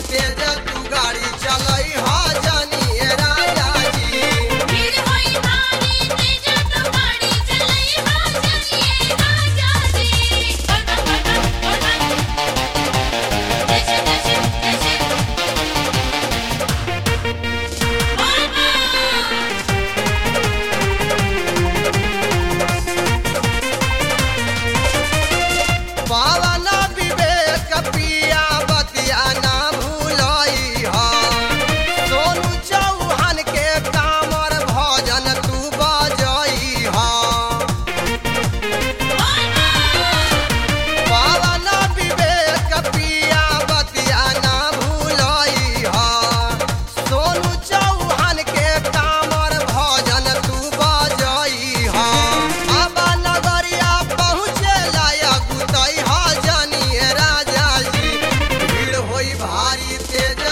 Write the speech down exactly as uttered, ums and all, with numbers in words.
तेज तू गाड़ी चलई हा जानी ए राजा जी। भीड़ होई भारी तेज तू गाड़ी चलई हा जानी ए राजा जी। देश देश देश पावन विवेक पिया बतिया ना भूलई हा। सोनू चौहान के कामर भजन तू बजई हा। पावन विवेक पिया बतिया ना भूलई हा। सोनू चौहान के कामर भजन तू बजई हा। अब नगरिया पहुँचे लायक गुतई हा जानी ए राजा जी। भीड़ होई भारी तेज